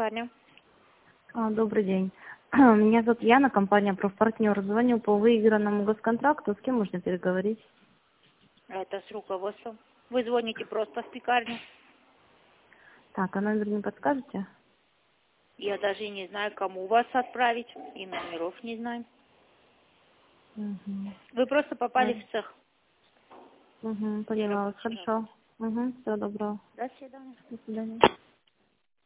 пекарня. Добрый день. Меня зовут Яна, компания «Профпартнер». Звоню по выигранному госконтракту. С кем можно переговорить? Это с руководством. Вы звоните просто в пекарню. Так, а номер не подскажете? Я даже не знаю, кому вас отправить. И номеров не знаю. Угу. Вы просто попали в цех. Поняла вас. Хорошо. Всего доброго. До свидания. До свидания.